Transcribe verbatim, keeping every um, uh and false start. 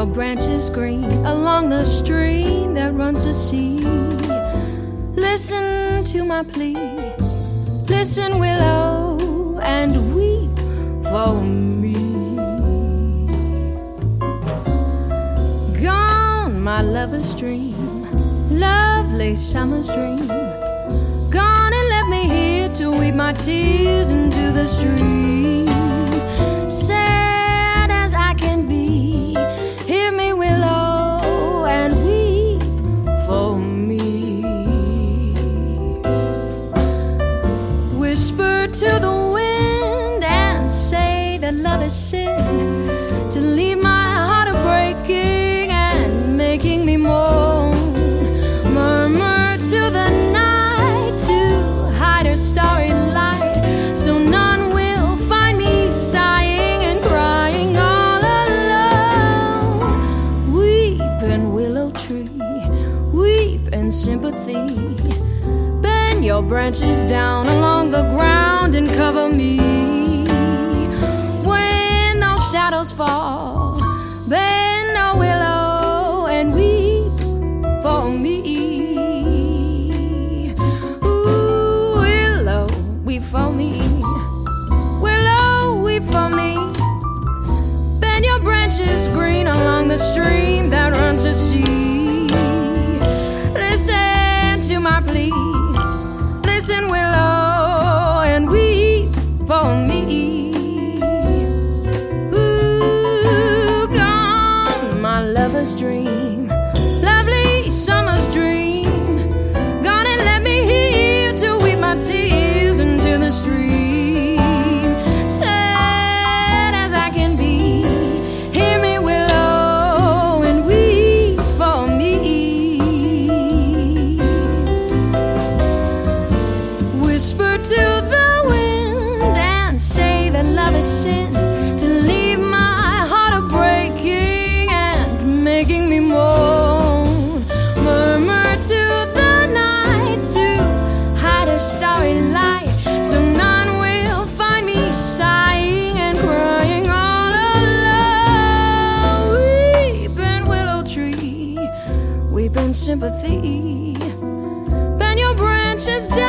your branches green along the stream that runs to sea. Listen to my plea. Listen, willow, and weep for me. Gone, my lover's dream, lovely summer's dream. Gone and left me here to weep my tears into the stream. Sad as I can be, hear me, willow, and weep for me. Whisper to the wind and say that love is sin, to leave my heart a-breaking and making me moan. Murmur to the night to hide her starry light, so none will find me sighing and crying all alone. Weeping willow tree, weep in sympathy. Bend your branches down along the ground and cover me. When those shadows fall, bend, oh willow, and weep for me. Ooh, willow, weep for me. Willow, weep for me. Bend your branches green along the stream that runs to sea. Listen to my plea. Listen, willow, and weep for me. Ooh, gone, my lover's dream, lovely summer's dream. Gone and left me here to weep my tears into the stream. Sad as I can be, hear me, willow, and weep for me. Whisper to the wind and say that love is sin, to leave my heart a-breaking and making me moan. Murmur to the night to hide her starry light, so none will find me sighing and crying all alone. Weeping willow tree, weep in sympathy. Bend your branches down